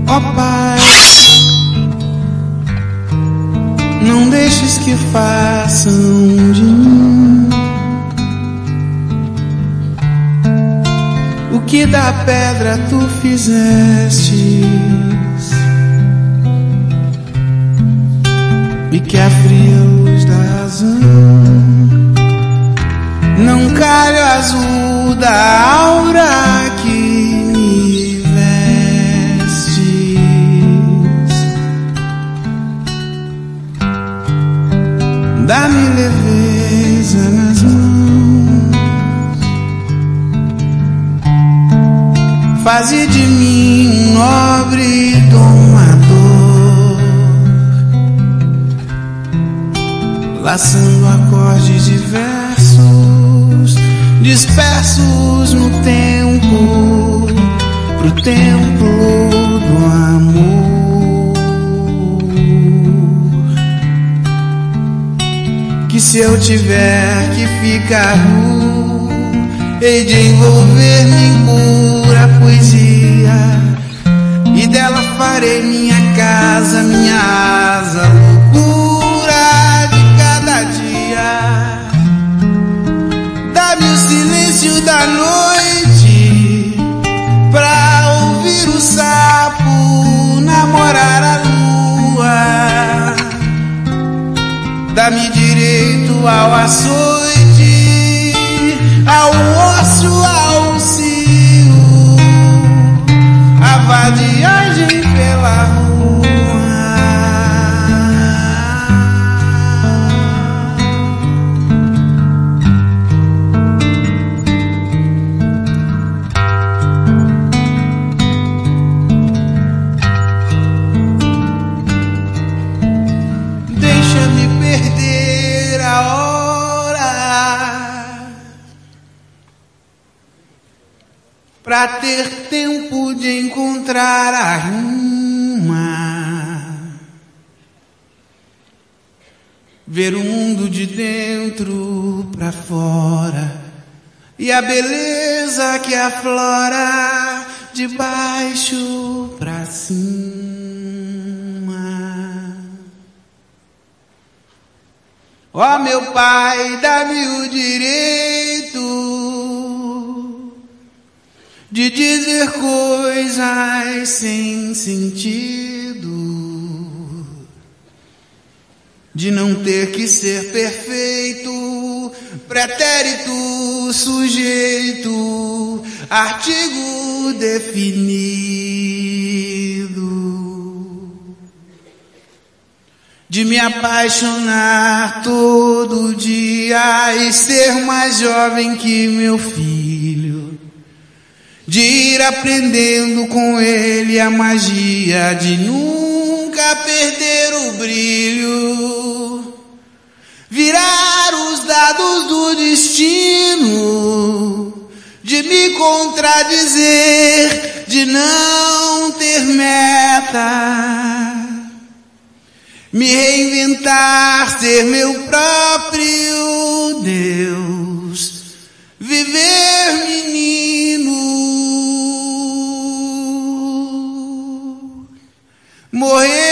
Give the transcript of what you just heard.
Ó Pai, não deixes que façam de mim o que da pedra tu fizestes, e que a fria luz da razão não calhe o azul da aura que me vestes. Dá-me leveza nas mãos, faze de mim um nobre domador, laçando acordes diversos, dispersos no tempo, pro templo do amor. Que se eu tiver que ficar nu, hei de envolver-me em pura poesia, e dela farei minha casa, minha asa, loucura de cada dia. Dá-me o silêncio da noite pra ouvir o sapo namorar a lua. Dá-me direito ao açoite, ao ócio, ao cio, a vadiagem pela rua. Deixa-me perder a hora pra ter tempo de encontrar a rima, ver o mundo de dentro pra fora e a beleza que aflora de baixo pra cima. Ó meu Pai, dá-me o direito de dizer coisas sem sentido, de não ter que ser perfeito, pretérito, sujeito, artigo definido, de me apaixonar todo dia e ser mais jovem que meu filho, de ir aprendendo com ele a magia de nunca perder o brilho, virar os dados do destino, de me contradizer, de não ter meta, me reinventar, ser meu próprio Deus, viver menino, morrer